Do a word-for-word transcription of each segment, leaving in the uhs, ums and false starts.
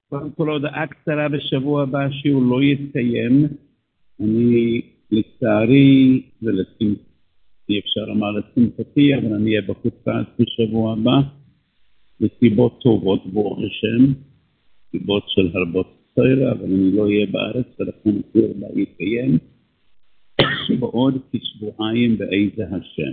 קודם כל הודעה קצרה בשבוע הבא שהוא לא יתקיים. אני לצערי ולשמחתי, אי אפשר לומר לשמחתי, אבל אני אהיה בחוץ לארץ בשבוע הבא, לסיבות טובות ברוך השם, סיבות של הרבות צעירה, אבל אני לא אהיה בארץ, ולכן אסור לה יתקיים בעוד כשבועיים באיזה השם.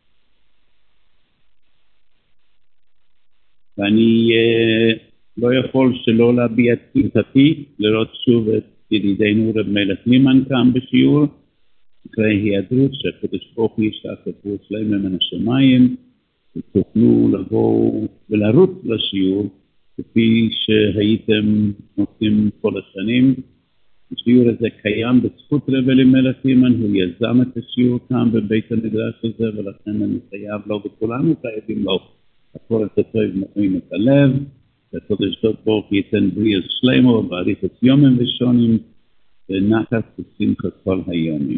ואני uh, לא יכול שלא להביע את שמחתי לראות שוב את ידידנו רב מלך לימן כאן בשיעור, אחרי היעדרות שהקדוש ברוך הוא ישלח רפואה שלמה מן השמיים, ותוכלו לבוא ולרוץ לשיעור כפי שהייתם עושים כל השנים. השיעור הזה קיים בזכות רב מלך לימן, הוא יזם את השיעור כאן בבית המדרש הזה, ולכן אני חייב לו וכולנו חייבים לו הכל את הטוב מורים את הלב, והקדוש ברוך הוא ייתן בריאות שלמה ובאריכות ימים ושונים ונחת ושמחה כל הימים.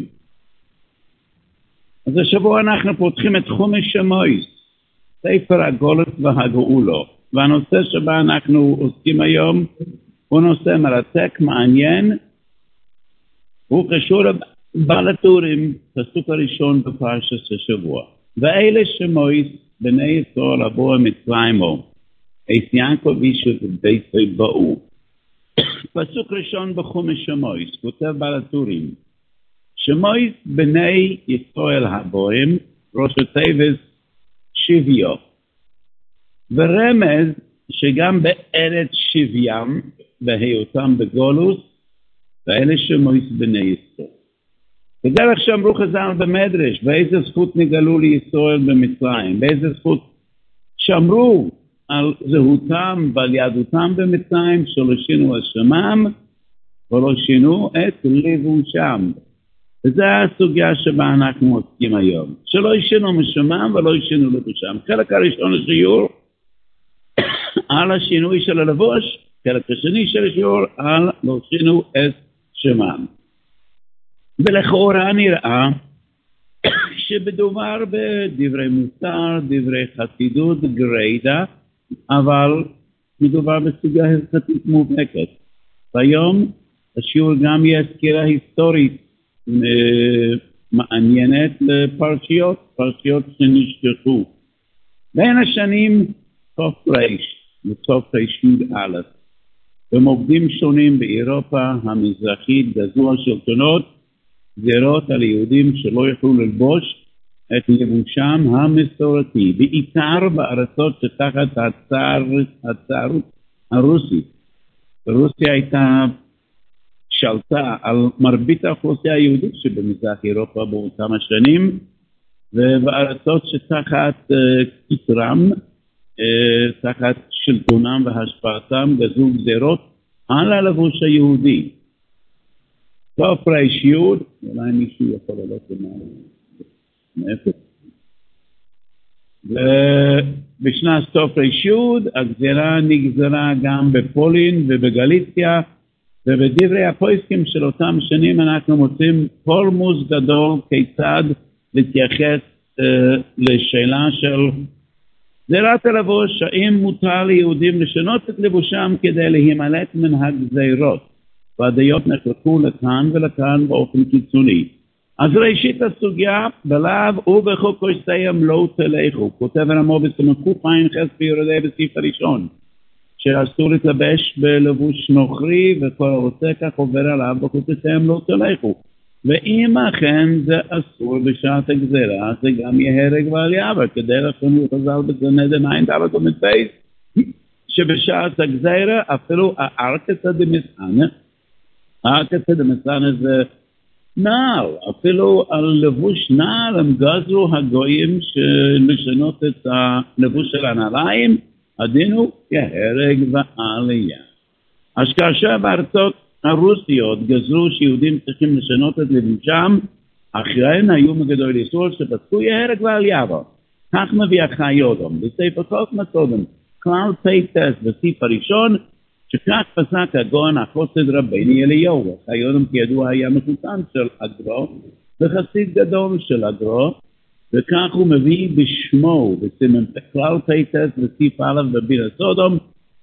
אז השבוע אנחנו פותחים את חומש שמות, ספר הגלות והגאולה, והנושא שבה אנחנו עוסקים היום הוא נושא מרתק, מעניין, הוא קשור לבעל הטורים, פסוק הראשון בפרשת השבוע. ואלה שמות בני ישראל עבור מצרימו, את יעקב איש וביתו באו. פסוק ראשון בחומש שמות, כותב בעל הטורים, שמות בני ישראל הבוהם, ראש התיבות שביו. ורמז שגם בארץ שבים, בהיותם בגולוס, ואלה שמות בני ישראל. בדרך שאמרו חז"ל במדרש, באיזה זכות נגלו לישראל במצרים, באיזה זכות שמרו על זהותם ועל יהדותם במצרים, שלא שינו את שמם ולא שינו את לבושם. וזו הסוגיה שבה אנחנו עוסקים היום, שלא ישינו משמם ולא ישינו לבושם. חלק הראשון השיעור על השינוי של הלבוש, חלק השני של השיעור על לא שינו את שמם. ולכאורה נראה שבדובר בדברי מוסר, דברי חסידות גרידא, אבל מדובר בסוגיה הלכתית מובהקת. והיום השיעור גם יהיה סקירה היסטורית מעניינת לפרשיות, פרשיות שנשכחו. בין השנים סוף רש לסוף רש"א, במוקדים שונים באירופה המזרחית גזרו השלטונות גזירות על יהודים שלא יכלו ללבוש את לבושם המסורתי, בעיקר בארצות שתחת הצאר, הצארות הרוסית. רוסיה הייתה שלטה על מרבית האוכלוסייה היהודית שבמזרח אירופה באותם השנים, ובארצות שתחת כתרם, תחת שלטונם והשפעתם גזרו גזירות על הלבוש היהודי. סוף רש י', אולי מישהו יכול לעלות למעלה. ובשנת סוף רש י' הגזירה נגזרה גם בפולין ובגליציה, ובדברי הפוסקים של אותם שנים אנחנו מוצאים פולמוס גדול כיצד להתייחס אה, לשאלה של גזירת הלבוש, האם מותר ליהודים לשנות את לבושם כדי להימלט מן הגזירות. והדעות נחלקו לכאן ולכאן באופן קיצוני. אז ראשית הסוגיה, בלאו ובחוקותיהם לא תלכו, כותב הרמו בסמכות עין חס ביורדי בסעיף הראשון, שאסור להתלבש בלבוש נוכרי, וכל הרוצה כך עובר עליו, בחוקותיהם לא תלכו. ואם אכן זה אסור בשעת הגזירה, זה גם יהיה הרג ועלייה, וכדי לכם חז"ל בגן עין ד' ומצבייס, שבשעת הגזירה אפילו הארקתא דמסענא, הארקתא דמסענא זה נעל, אפילו על לבוש נעל הם גזרו הגויים לשנות את הלבוש של הנעליים, הדין הוא כהרג ועלייה. אז כאשר בארצות הרוסיות גזרו שיהודים צריכים לשנות את לבושם, אחריהן היו מגדול ישראל שפסקו יהרג ועלייה בו. כך מביא החיודום, בספר חוק מסודם, כלל פייטס בסעיף הראשון, שכך פסק הגאון החוסד רבני אליהו. החיודום כידוע היה מחותן של אגרו, וחסיד גדול של אגרו, וכך הוא מביא בשמו, בסימן כלל פייטס בסעיף א' בביר הסודום,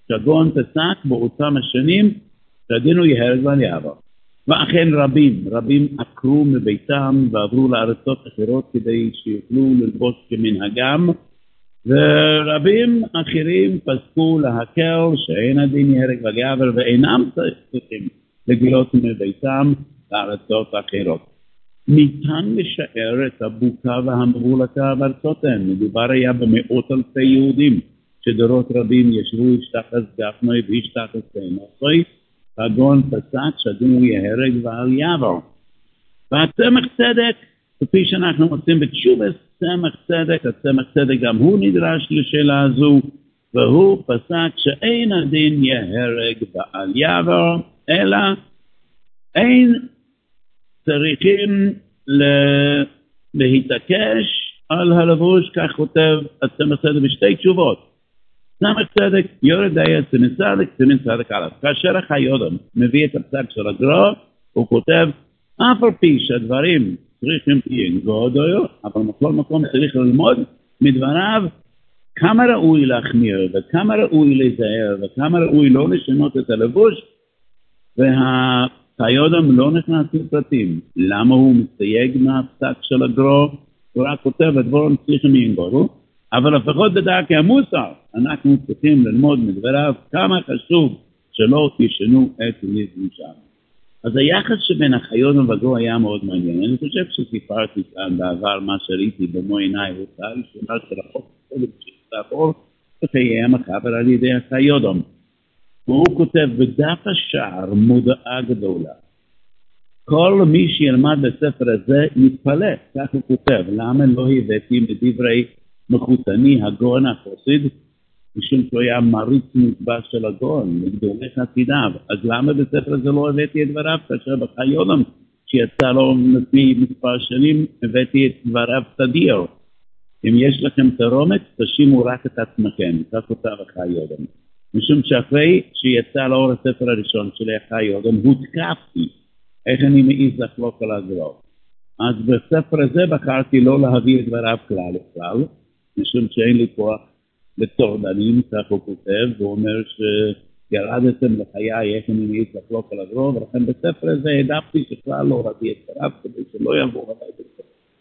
שהגאון פסק באותם השנים שהדין הוא יהרג ואל יעבור. ואכן רבים, רבים עקרו מביתם ועברו לארצות אחרות כדי שיוכלו ללבוש כמנהגם, ורבים אחרים פסקו להקל שאין הדין יהרג ואל יעבור ואינם צריכים לגלות מביתם לארצות אחרות. ניתן לשער את הבוקה והמבולקה בארצותיהם. מדובר היה במאות אלפי יהודים שדורות רבים ישבו ישתחס גפנוי וישתחס תאנוסוי. הגאון פסק שהדין הוא יהרג ואל יעבור. והצמח צדק, כפי שאנחנו מוצאים בתשובה, צמח צדק, הצמח צדק גם הוא נדרש לשאלה הזו, והוא פסק שאין הדין יהרג ואל יעבור, אלא אין צריכים להתעקש על הלבוש, כך כותב הצמח צדק בשתי תשובות. צמח צדק יורד היה צמח צדק, צמח צדק עליו. כאשר החיידם מביא את הפסק של הגר"א, הוא כותב, אף על פי שהדברים צריכים ינגודו, אבל בכל מקום צריך ללמוד מדבריו כמה ראוי להחמיר, וכמה ראוי להיזהר, וכמה ראוי לא לשנות את הלבוש, והחיידם לא נכנס לפרטים. למה הוא מסתייג מהפסק של הגר"א? הוא רק כותב, הדברים צריכים ינגודו, אבל לפחות בדרכי המוסר, אנחנו צריכים ללמוד מדבריו כמה חשוב שלא ישנו את לבושם. אז היחס שבין החיידם והגר"א היה מאוד מעניין. אני חושב שסיפרתי כאן בעבר מה שראיתי במו עיניי, הוא צהל שאומר של החוק שתעבור בחיי המחבר על ידי החיידם. והוא כותב בדף השער מודעה גדולה. כל מי שילמד בספר הזה יתפלא, כך הוא כותב, למה לא הבאתי מדברי מחותני הגאון החסיד, משום שהוא היה מריץ מוסבר של הגאון, לגדולי חסידיו. אז למה בספר הזה לא הבאתי את דבריו, כאשר בחיידם שיצא לו לפי מספר שנים, הבאתי את דבריו תדיר. אם יש לכם תרומת, תשימו רק את עצמכם, כך כותב החיידם. משום שאחרי שיצא לאור הספר הראשון שלי החיידם, הותקפתי, איך אני מעיז לחלוק על הגר"א. אז בספר הזה בחרתי לא להביא את דבריו כלל וכלל, משום שאין לי כוח לטורדנים, כך הוא כותב, והוא אומר שירדתם לחיי איך אני מעיז לחלוק על הגר"א, ולכן בספר הזה העדפתי שכלל לא להביא את דבריו, כדי שלא יבוא עליי בספר.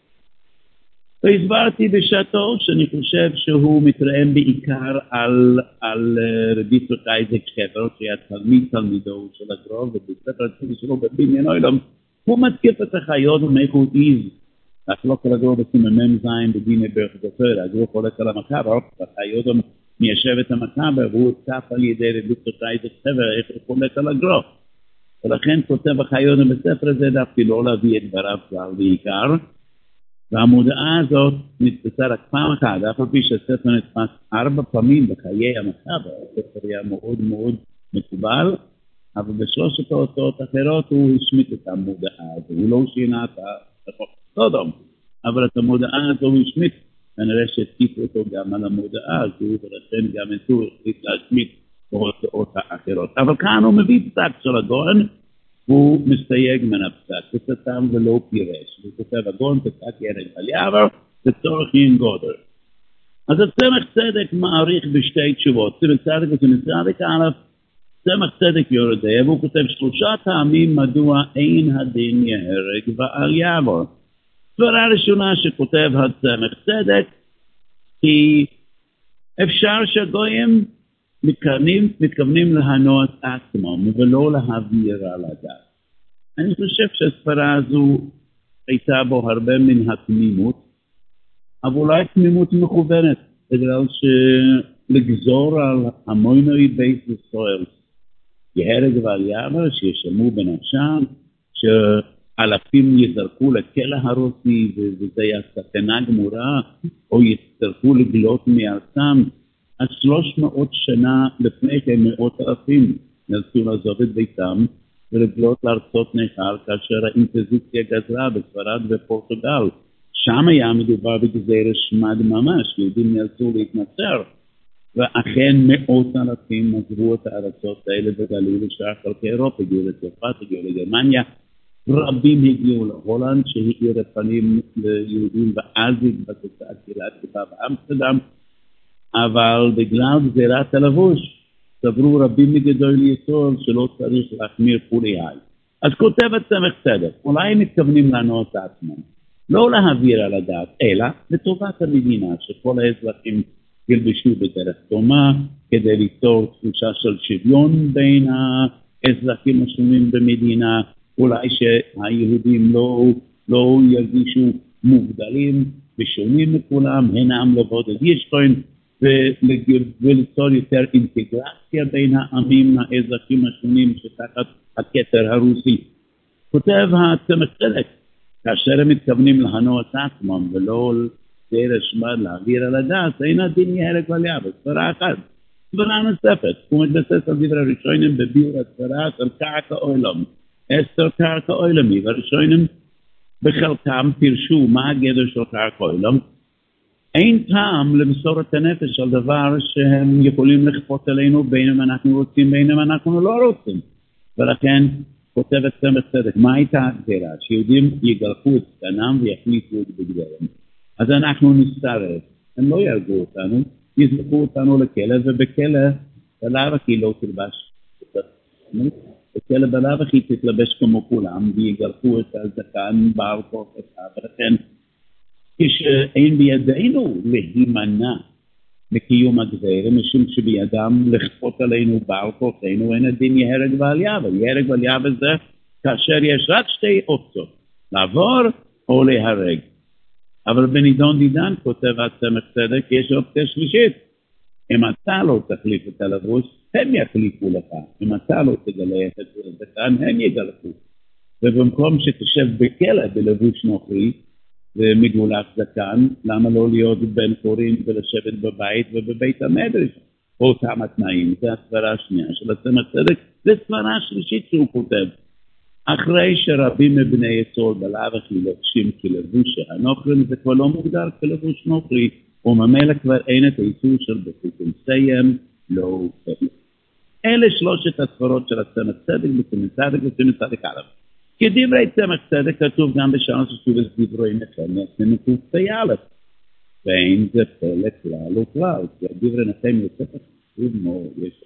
והסברתי בשעתו שאני חושב שהוא מתרעם בעיקר על, על רבי יצחק אייזק שפר, שהיה תלמיד תלמידו של הגר"א, ובספר הצדיק שלו בבניין אוילום, הוא מתקיף את החיידם איך הוא עיז לחלוק על הגר"א בסימן זין בדיני ברך זוכר. הגר"א חולק על המחבר, החיידם מיישב את המחבר, והוא הותקף על ידי רבי יצחק אייזק שפר איך הוא חולק על הגר"א. ולכן כותב החיידם בספר הזה דווקא לא להביא את דבריו כלל בעיקר, והמודעה הזאת נתפסה רק פעם אחת, אף על פי שהספר נתפס ארבע פעמים בחיי המחבר. הספר היה מאוד מאוד מקובל, אבל בשלושת ההוצאות אחרות הוא השמיט את המודעה הזו, הוא לא שינה את החוק סודום, אבל את המודעה הזו הוא השמיט, כנראה שהתקיפו אותו גם על המודעה הזו, ולכן גם את הוא החליט להשמיט בהוצאות האחרות. אבל כאן הוא מביא פסק של הגאון, הוא מסתייג מן הפסק, וסתם ולא פירש, הוא כותב הגאון פסק יהרג ואל יעבור, לצורך ינגודו. אז הצמח צדק מעריך בשתי תשובות, צמח צדק וצמח צדק א', צמח צדק יורדה, והוא כותב שלושה טעמים מדוע אין הדין יהרג ואל יעבור. סברה ראשונה שכותב הצמח צדק, כי אפשר שהגויים מתכוונים, מתכוונים להנות עצמם ולא להעביר על הדעת. אני חושב שהסברה הזו הייתה בו הרבה מן התמימות, אבל אולי תמימות מכוונת, בגלל שלגזור על המוינוי בית ישראל, יהרג ואל יעבור, שישלמו בנפשם, שאלפים יזרקו לכלא הרוסי, וזה היה סכנה גמורה, או יצטרכו לגלות מארצם, אז שלוש מאות שנה לפני כמאות אלפים נאלצו לעזוב את ביתם ולגלות לארצות נכר, כאשר האינקוויזיציה גזרה בספרד ופורטוגל. שם היה מדובר בגזירה שמד ממש, יהודים נאלצו להתנצר, ואכן מאות אלפים עזבו את הארצות האלה וגלו לשאר חלקי אירופה, הגיעו לצרפת, הגיעו לגרמניה, רבים הגיעו להולנד שהאיר את פנים ליהודים ואז התבססה קהילת גדולה באמסטרדם, אבל בגלל גזירת הלבוש סברו רבים מגדולי ישראל שלא צריך להחמיר כולי היי. אז כותב הצמח צדק, אולי מתכוונים לענות את עצמם, לא להעביר על הדעת, אלא לטובת המדינה, שכל האזרחים ילבשו בדרך דומה, כדי ליצור תחושה של שוויון בין האזרחים השונים במדינה, אולי שהיהודים לא, לא ירגישו מובדלים ושונים מכולם, הינם לבודד ישכון, וליצור יותר אינטגרציה בין העמים האזרחים השונים שתחת הכתר הרוסי. כותב הצמח צדק, כאשר הם מתכוונים להנוע את עצמם ולא דרש מה להעביר על הדעת, אין הדין יהרג ועלייה, בספרה אחת. ספרה נוספת, הוא מתבסס על דברי הראשונים בביאור הספרה של קרקע עולם. אסתר קרקע עולמי, והראשונים בחלקם פירשו מה הגדר של קרקע עולם. אין טעם למסור את הנפש על דבר שהם יכולים לכפות עלינו בין אם אנחנו רוצים, בין אם אנחנו לא רוצים. ולכן כותב את צמח צדק, מה הייתה הגדרה? שיהודים יגלחו את זקנם ויחליפו את בגדיהם. אז אנחנו נסתרף, הם לא ירגו אותנו, יזרקו אותנו לכלא, ובכלא בלאו הכי לא תלבש. בכלא בלאו הכי תתלבש כמו כולם, ויגלחו את הזקן בעל כוח אחד, ולכן כשאין בידינו להימנע מקיום הגזרה, משום שבידם לכפות עלינו בעל כוחנו, אין הדין יהרג ועלייה, ויהרג ועלייה בזה כאשר יש רק שתי אופציות, לעבור או להרג. אבל בנידון דידן כותב הצמח צדק, יש אופציה שלישית. אם אתה לא תחליף את הלבוש, הם יחליפו לך. אם אתה לא תגלה את הזקן, הם יגלחו. ובמקום שתשב בכלא בלבוש נוכרי, ומגולח זקן, למה לא להיות בן חורין ולשבת בבית ובבית המדרש? אותם התנאים, זה הסברה השנייה של הצמח צדק, זה סברה השלישית שהוא כותב. אחרי שרבים מבני ישראל בלאו הכי לובשים כלבוש הנוכרים, זה כבר לא מוגדר כלבוש נוכרי, וממילא כבר אין את האיסור של בחוקים סיים, לא סיים. אלה שלושת הסברות של הצמח צדק, בצמח צדק וצמח צדק עליו. כדברי צמח צדק כתוב גם בשעון ששוב דברי נחמיה, נקוב פיילת. ואין זה פלא כלל וכלל, כי הדברי נחמיה יותר חשוב מאוד, יש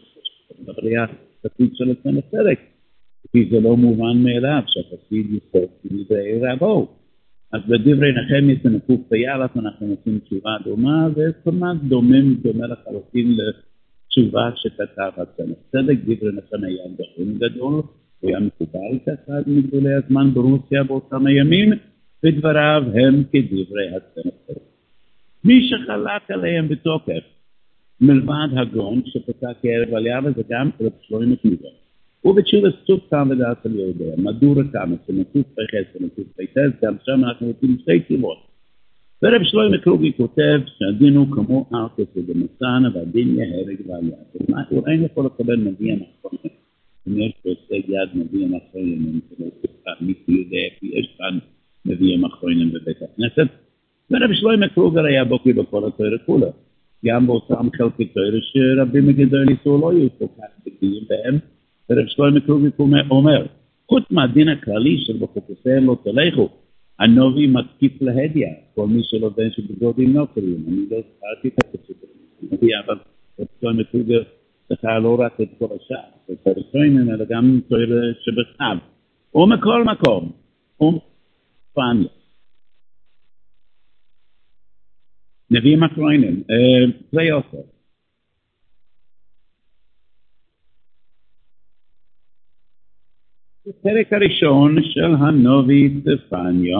בבריאה תפקיד של הצמח צדק. כי זה לא מובן מאליו שהתפקיד יסוד כדברי רבו. אז בדברי נחמיה נקוב פיילת אנחנו נותנים תשובה דומה, וכמעט דומים דומה לחלוטין לתשובה שכתב הצמח צדק. דברי נחמיה היה דחום גדול, הוא היה מקובל כאחד מגדולי הזמן ברוסיה באותם הימים, ודבריו הם כדברי הצמח צדק. מי שחלק עליהם בתוקף, מלבד הגאון שפסק כערב ועלייה, וזה גם רב שלמה קלוגר. ובתשובה סוף כאן ודעת על יהודה, מדור כמה, שנקוב פחס ונקוב פחס, גם שם אנחנו רוצים שתי תשובות. ורב שלמה קלוגר כותב שהדין הוא כמו ארקס ודמסן, והדין יהרג ועלייה. אולי יכול לקבל נביא הנכון. אם יש בהישג יד נביא המחרונים, מי יודע, יש כאן נביא המחרונים בבית הכנסת. ורב שלמה קלוגר היה בוקי בכל התורה כולה. גם באותם חלקי תורה שרבים מגדולי ישראל לא היו כל כך בקיאים בהם. ורב שלמה קלוגר אומר, חוץ מהדין הכללי של בחוקותיהם לא תלכו, הנובי מתקיף להדיה, כל מי שלא בין שבגודים נוקרים. אני לא זכרתי את זה, אבל רב שלמה קלוגר צריכה לא רק את כל השעה, את הראשונים, אלא גם תורה שבכתב. ומכל מקום, ומפניה. נביאים אחרונים, פרי עופר. הפרק הראשון של הנביא צפניה.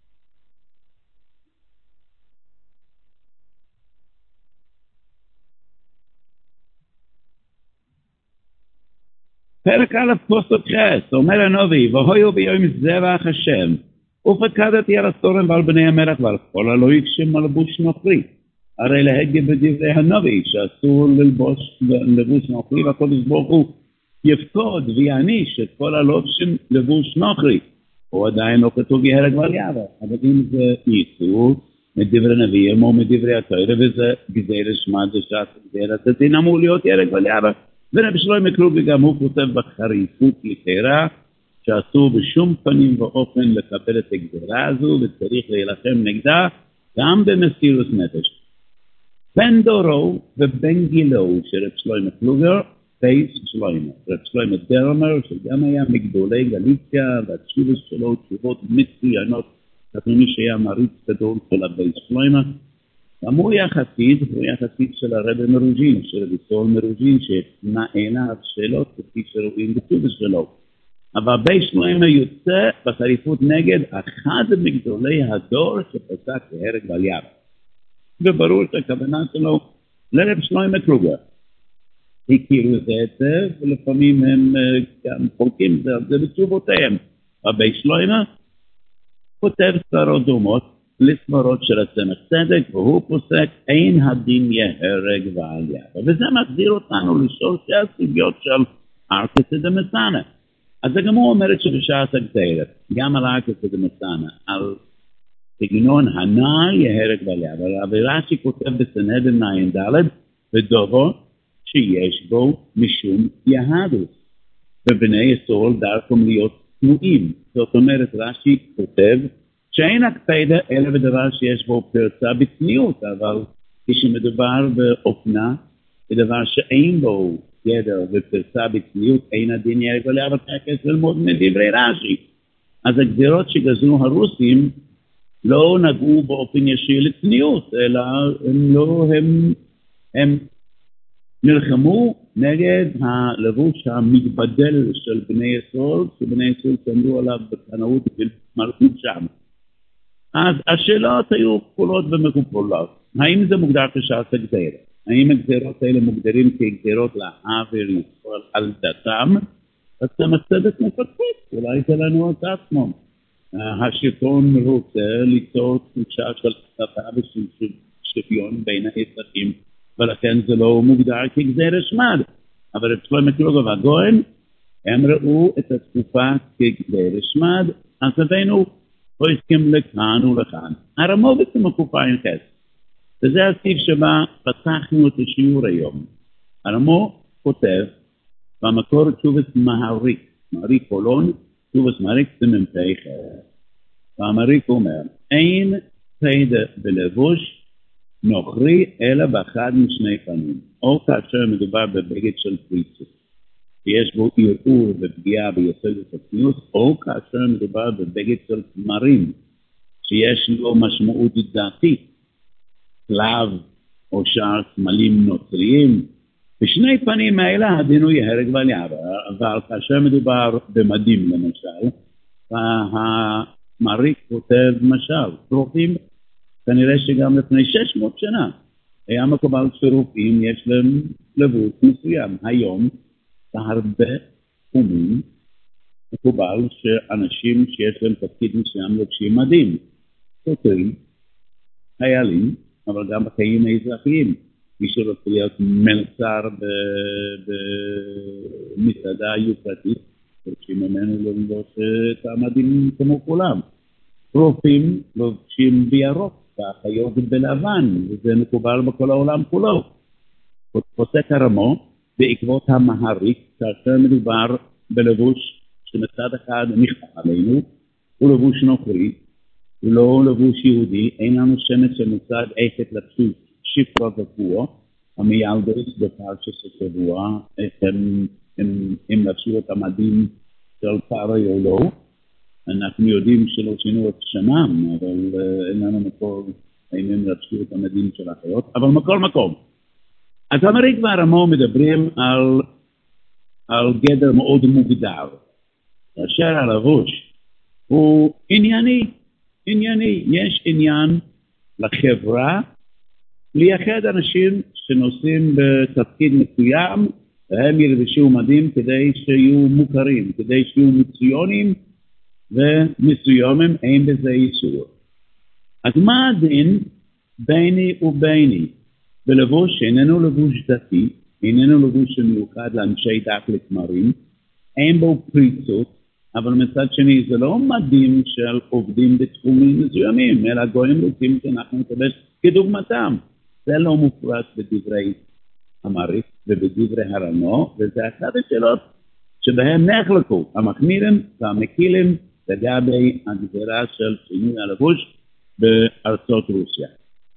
פרק א' פסוק ח', אומר הנביא, והויו ביום זבח השם, ופקדתי על הסורם ועל בני המלך ועל כל הלא יקשם מלבוש נוכרי. הרי להגה בדברי הנביא שאסור ללבוש לבוש נוכרי, והקדוש ברוך הוא יפקוד ויעניש את כל הלובשים לבוש נוכרי. הוא עדיין לא כתוב יהרג ועלייה, אבל אם זה איסור מדברי נביאים או מדברי התורה, וזה גזירה שמע דשת גזירת הדין אמור להיות יהרג ועלייה. ורב שלמה קלוגר גם הוא כותב בחריפות יתרה, שאסור בשום פנים ואופן לקבל את הגזירה הזו, וצריך להילחם נגדה גם במסירות נפש. בן דורו ובן גילו של רב שלמה פלוגר, בייס שלמה. רב שלמה דרמר, שגם היה מגדולי גליציה, והתשובות שלו תשובות מצוינות, כפי שהיה מריץ גדול של הבייס שלמה. גם הוא היה חסיד, הוא היה חסיד של הרב מרוז'ין, של רב ישראל מרוז'ין, שנענה שאלות כפי שרואים בתשובות שלו. אבל בייס שלמה יוצא בחריפות נגד אחד מגדולי הדור שפסק להרג בעלייה. וברור שהכוונה שלו לרב שלמה פלוגר. הכירו את זה, ולפעמים הם גם חולקים זה בתשובותיהם. הבייס שלמה כותב סברות דומות לסברות של הצמח צדק, והוא פוסק אין הדין יהרג ועלייה. וזה מחזיר אותנו לשורשי הסוגיות של ארקסא דמסנא. אז זה גם הוא אומרת שבשעת הגזירת, גם על ארקסא דמסנא, על סגנון הנ"ל יהרג ועלייה. אבל רש"י כותב בסנהדרין ע"ד בדובו שיש בו משום יהדות. ובני ישראל דרכם להיות תנועים. זאת אומרת, רש"י כותב שאין הקפדה אלא בדבר שיש בו פרצה בצניעות, אבל כשמדובר באופנה, בדבר שאין בו גדר ופרצה בצניעות, אין הדין יהרג ועלייה, אבל תכף ללמוד מדברי רש"י. אז הגזירות שגזרו הרוסים לא נגעו באופן ישיר לצניעות, אלא הם לא, הם, הם נלחמו נגד הלבוש המתבדל של בני ישראל, שבני ישראל צמדו עליו בקנאות ובמלכות שם. אז השאלות היו כפולות ומקופלות. האם זה מוגדר כשעת הגזירה? האם הגזירות האלה מוגדרים כגזירות להעביר ישראל על דתם? אז זה מצדק מפתחת, אולי זה לנו את עצמו. השלטון רוצה ליצור תחושה של הצטה ושוויון בין האזרחים, ולכן זה לא מוגדר כגזירה שמד. אבל רב שלמה פלוגר והגאון, הם ראו את התקופה כגזירה שמד, אז הבאנו פוסקים לכאן ולכאן. הרמו בעצם הקופה עם חס. וזה הסעיף שבה פתחנו את השיעור היום. הרמו כותב, במקור תשובת מהריק, מהריק קולון, תשובת מהריק זה ממצאי חס. והמהריק אומר, אין פיידה בלבוש נוכרי אלא באחד משני פנים, או כאשר מדובר בבגד של פריצות, שיש בו ערעור ופגיעה ביסוד הצניעות, או כאשר מדובר בבגד של תמרים, שיש לו משמעות דתית, צלב או שאר סמלים נוצריים. בשני פנים האלה הדין הוא יהרג ועלייה, אבל כאשר מדובר במדים למשל, המריק כותב משל, פרופים, כנראה שגם לפני שש מאות שנה היה מקובל שרופאים יש להם לבוש מסוים. היום בהרבה תחומים מקובל שאנשים שיש להם תפקיד מסוים לובשים מדים, שוטרים, חיילים, אבל גם בחיים האזרחיים. מי שרוצה להיות מלצר במסעדה יוקרתית, לובשים ממנו ללבוש את המדים כמו כולם. רופאים לובשים בירוק, והחיות בלבן, וזה מקובל בכל העולם כולו. פוסק הרמו, בעקבות המהריק, כאשר מדובר בלבוש שמצד אחד נכפה עלינו, הוא לבוש נוכרי, הוא לא לבוש יהודי, אין לנו שמץ שמצד עסק לבשוש שפרה וקבוע, המיילדוס בפרשת השבוע, הם, הם, הם לבשו את המדים של פארי או לא, אנחנו יודעים שלא שינו את שמם, אבל uh, אין לנו מקור, האם הם רצו את המדים של החיות, אבל מכל מקום. אז המריק והרמו מדברים על, על גדר מאוד מוגדר, כאשר הלבוש הוא ענייני, ענייני, יש עניין לחברה, לייחד אנשים שנושאים בתפקיד מסוים, והם ירבשו מדים כדי שיהיו מוכרים, כדי שיהיו מצויונים, ומסוימים אין בזה איסור. אז מה הדין ביני וביני? בלבוש שאיננו לבוש דתי, איננו לבוש שמיוחד לאנשי דת לתמרים, אין בו פריצות, אבל מצד שני זה לא מדים של עובדים בתחומים מסוימים, אלא גויים רוצים שאנחנו נקבש כדוגמתם. זה לא מופרט בדברי המריק ובדברי הרמו, וזה אחת השאלות שבהם נחלקו המחמירים והמקילים לגבי הגזירה של שינוי הלבוש בארצות רוסיה.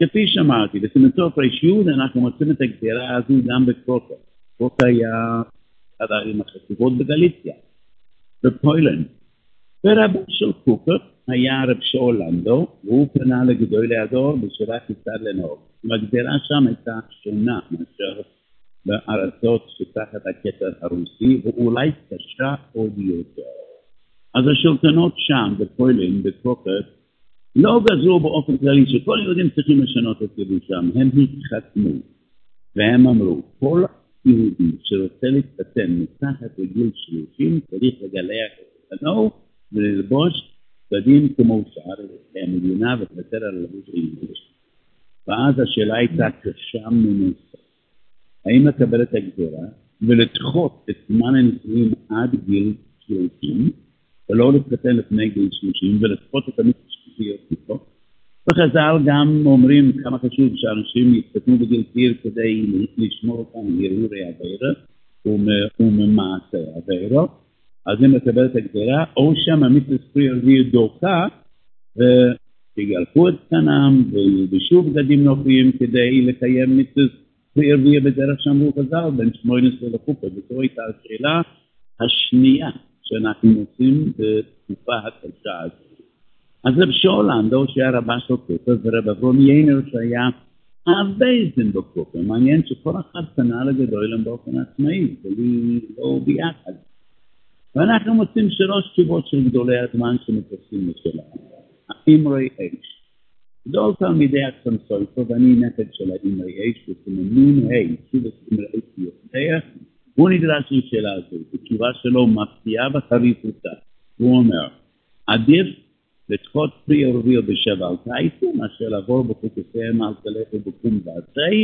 כפי שאמרתי, בסמסוף רישוד אנחנו מוצאים את הגזירה הזו גם בקרוקה. קרוקה היה אחד הערים החשובות בגליציה, בפוילנד. ורב של קוקר היה רב שאול לנדו, והוא פנה לגדולי הדור בשירה כיצד לנהוג. והגזירה שם הייתה שונה מאשר בארצות שתחת הכתר הרוסי, ואולי קשה עוד יותר. אז השלטונות שם, בפוילנד, בקוקר, לא גזרו באופן כללי שכל יהודים צריכים לשנות את ירושם, הם התחתנו, והם אמרו, כל יהודי שרוצה להתחתן מתחת לגיל שלושים, צריך לגלח את חתנו וללבוש בגדים כמו שאר המדינה ותוותר על הלבוש היהודי. ואז השאלה הייתה קשה מנוסה. האם לקבל את הגזירה ולדחות את זמן הנישואים עד גיל שלושים, ולא להתחתן לפני גיל שלושים, ולדחות את המצוות שתיות איתו. וחז"ל גם אומרים כמה חשוב שאנשים יתחתנו בגיל צעיר כדי לשמור אותם מהרהורי עבירה וממעשי עבירה. אז אם לקבל את הגזירה, או שם המצוות פרי ערבי דורכה, ויגלחו את קנם וילבשו בגדים נוחים כדי לקיים מצוות פרי ערבי בדרך שאמרו חז"ל בין שמונה עשרה לחופה. וזו הייתה השאלה השנייה שאנחנו עושים בתקופה הקשה הזאת. אז רב שאול לנדו שהיה רבה של קוקר, ורב אברום ינר שהיה הבייזן בקוקר. מעניין שכל אחד פנה לגדולים באופן עצמאי, ולי לא ביחד. ואנחנו מוצאים שלוש תשובות של גדולי הזמן שמתייחסים לשאלה. האמרי אש. גדול תלמידי הקסמסויפו, ואני נכד של האמרי אש, וסמנון ה' שוב את אמרי אש ביותר, הוא נדרש לשאלה הזו. התשובה שלו מפתיעה בחריפותה. הוא אומר, עדיף לדחות פרי ערבי בשבע על תאיסו, מאשר לעבור בחוקותיהם על תלך ובקום ועשי,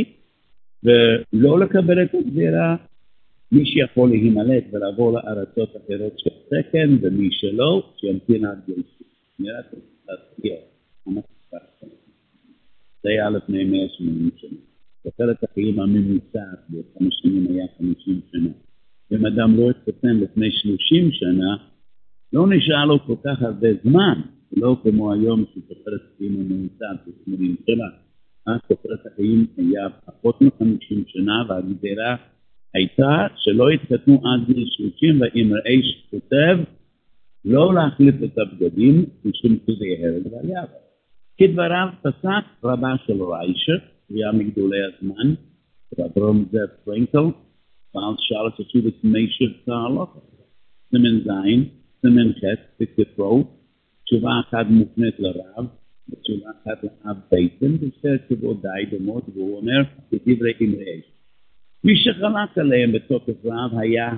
ולא לקבל את הגזירה, מי שיכול להימלט ולעבור לארצות אחרות של סכן, ומי שלא, שימתין עד גיל שלושים. נראה את להזכיר, המספר. זה היה לפני מאה ושמונים שנה. תוחלת החיים הממוצעת בחמש שנים היה חמישים שנה. אם אדם לא התחתן לפני שלושים שנה, לא נשאר לו כל כך הרבה זמן, לא כמו היום שתוחלת החיים הממוצעת בשמונים שנה. אז תוחלת החיים היה פחות מ-חמישים שנה, והגזירה הייתה שלא התחתנו עד גיל שלושים, ואמרי אש כותב לא להחליף את הבגדים משום שזה הרג ועליו. כדבריו פסק רבה של ריישר, היה מגדולי הזמן, רברום זר פרנקל, ועל שאל ששוב את מישר תהלוך. סמן זין, סמן חץ וכתרו, תשובה אחת מופנית לרב, ותשובה אחת לאב בייטן, ושתי תשובות די דומות, והוא אומר, כדברי אמרי אש. מי שחלק עליהם בתוקף רב היה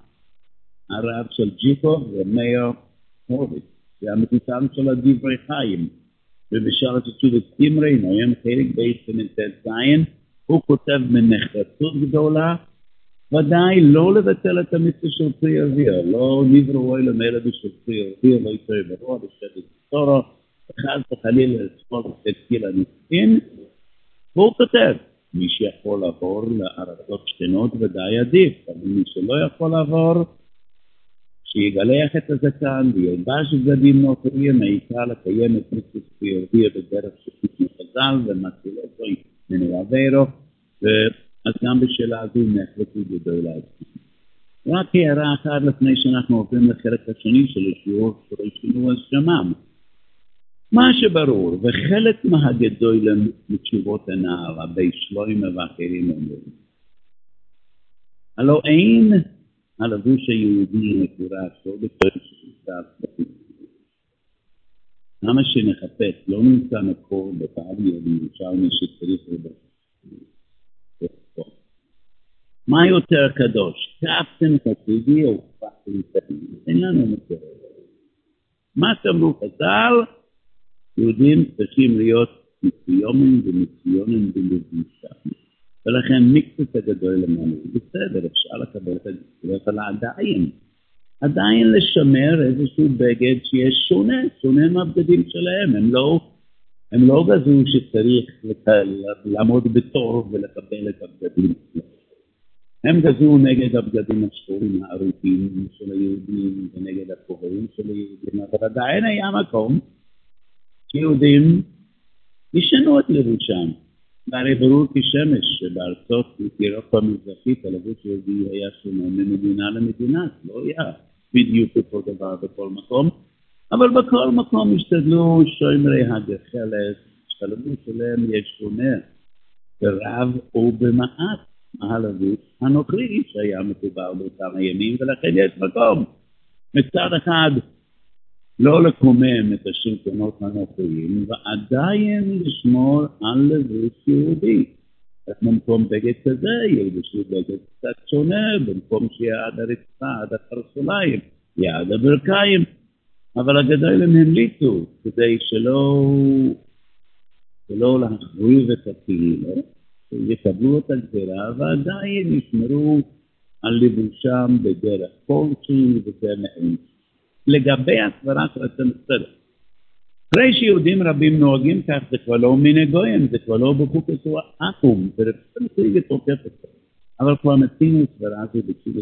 הרב של ג'יקוב ומאיר הורוביץ, והמתוסם של הדברי חיים, ובשאר התשובת אמרי, נוים חלק בעצם את זין, הוא כותב מנחרצות גדולה, ודאי לא לבטל את המצווה של פרי ערבי, לא נבראו אלה מלד של פרי ערבי, לא יצא ברוע, בשבת סורו, אחד וחלילה לצפות את גיל הניסים, והוא כותב, מי שיכול לעבור לארצות שכנות ודאי עדיף, אבל מי שלא יכול לעבור, שיגלח את הזקן וילבש בגדים נוחים, העיקר לקיים את מצוות פרי ערבי בדרך שפית מחז"ל ומציל אותו מנו עבירו, אז גם בשאלה הזו נחלקו גדול לעצמם. רק הערה אחת לפני שאנחנו עוברים לחלק השני של השיעור שראינו אז שמם. מה שברור, וחלק מהגדולים מתשובות הנער, הבי שלוימה ואחרים אומרים. הלא אין הלבוש היהודי מקורש, לא בפרק שכתב בפרק. למה שנחפש, לא נמצא מקור בפעם יהודי, אפשר מי שצריך לבוא. מה יותר קדוש? קפטן חסידי או קפטן חסידי? אין לנו מקור. מה שאמרו חז"ל? יהודים צריכים להיות מציונים ומציונים ולבושה. ולכן מקצת הגדול למענו. בסדר, אפשר לקבל את הגדולות, אבל עדיין. עדיין לשמר איזשהו בגד שיש שונה, שונה מהבגדים שלהם. הם לא, הם לא גזו שצריך לעמוד בתור ולקבל את הבגדים שלהם. הם גזו נגד הבגדים השחורים הארוכים של היהודים ונגד הכובעים של היהודים, אבל עדיין היה מקום שיהודים ישנו את לבושם. והרי ברור כשמש שבארצות אירופה המזרחית הלבוש היהודי היה שונה ממדינה למדינה, לא היה בדיוק אותו דבר בכל מקום, אבל בכל מקום השתדלו שומרי הגחלת, שהלבוש שלהם יש שונה ברב או במעט מהלבוש הנוכרי שהיה מקובל באותם הימים, ולכן יש מקום מצד אחד לא לקומם את השלטונות הנוכריים ועדיין לשמור על לבוש יהודי. במקום בגד כזה ילבשו בגד קצת שונה, במקום שיהיה עד הרצפה, עד הקרסוליים, יהיה עד הברכיים, אבל הגדולים המליצו כדי שלא שלא להחריב את הקהילה, יקבלו את הגזירה ועדיין ישמרו על לבושם בדרך כלשהי ובמעין. לגבי הסברה של הסמסטר, אחרי שיהודים רבים נוהגים כך, זה כבר לא מנהגויים, זה כבר לא בחוקת הוא עקום, זה רצוי ותוקף את זה. אבל כבר מצינו סברה הזו בצוד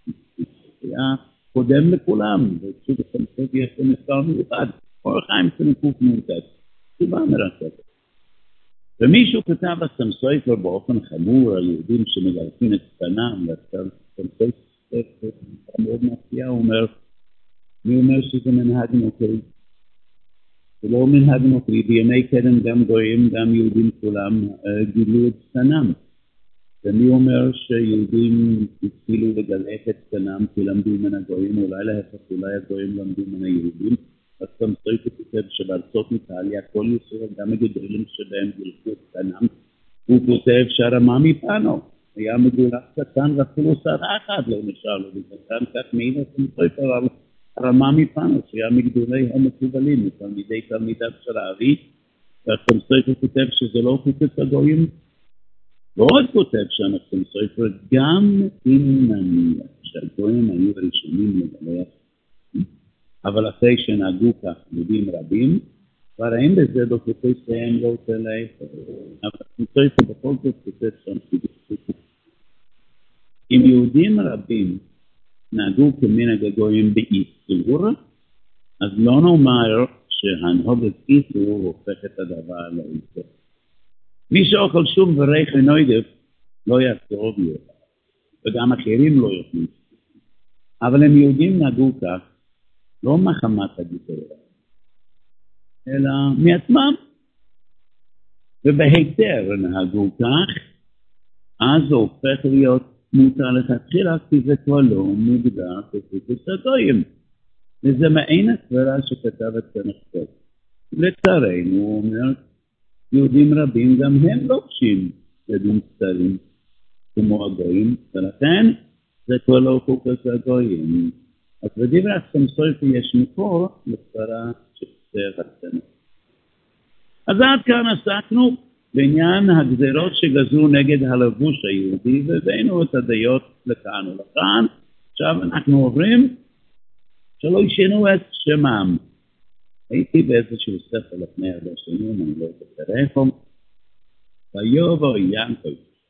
היה קודם לכולם, בצוד הסמסטר יש לו מספר מיוחד, אורך חיים סנקוף מונטד, תשובה מרתקת. ומישהו כתב הסמסטר באופן חמור על יהודים שמגלפים את קטנם, והסמסטר מאוד מפתיע, הוא אומר, מי אומר שזה מנהג נוכרי? זה לא מנהג נוכרי, בימי קדם גם גויים, גם יהודים כולם גילו את קטנם. ומי אומר שיהודים התחילו לגלח את קטנם כי למדו מן הגויים, אולי להפך, אולי הגויים למדו מן היהודים. אז גם צריך לכתוב שבארצות איטליה, כל ישראל, גם הגדולים שבהם גילחו את קטנם, הוא כותב שהרמה מפנו. היה מגולח קטן ואפילו שרה אחת לא נשאר לו, וקטן כך מעין הסמסטר אבל הרמה מפנו, שהיה מגדולי המקובלים, מתלמידי תלמידיו של הארי, והסמסטר כותב שזה לא חוקת הגויים, ועוד כותב שהסמסטר גם אם נניח שהגויים היו ראשונים לגלח, אבל אחרי שנהגו כך יהודים רבים, כבר אין בזה בחוקותיהם לא תלך, אבל הסמסטר בכל זאת כותב שם שגויים. אם יהודים רבים נהגו כמנהג הגויים באיסור, אז לא נאמר שהנהוג את איסור הופך את הדבר לאיסור. מי שאוכל שום וריח ונוידף לא יעצור ביותר, וגם אחרים לא יוכלו. אבל הם יהודים נהגו כך, לא מחמת הגיטרה, אלא מעצמם. ובהיתר נהגו כך, אז זה הופך להיות מותר לכתחילה, כי זה כבר לא מוגדר כחוקת הגויים. וזה מעין הסברה שכתב את סמסטר. לצערנו, הוא אומר, יהודים רבים גם הם לובשים בדים קצרים כמו הגויים, ולכן זה כבר לא חוקת הגויים. אז בדברי הסמסטר יש מקור לסברה שכתב את סמסטר. אז עד כאן עסקנו בעניין הגזירות שגזרו נגד הלבוש היהודי, והבאנו את הדעות לכאן ולכאן. עכשיו אנחנו עוברים שלא ישנו את שמם. הייתי באיזשהו ספר לפני הרבה שנים, אני לא זוכר איפה, ויבוא יעקב,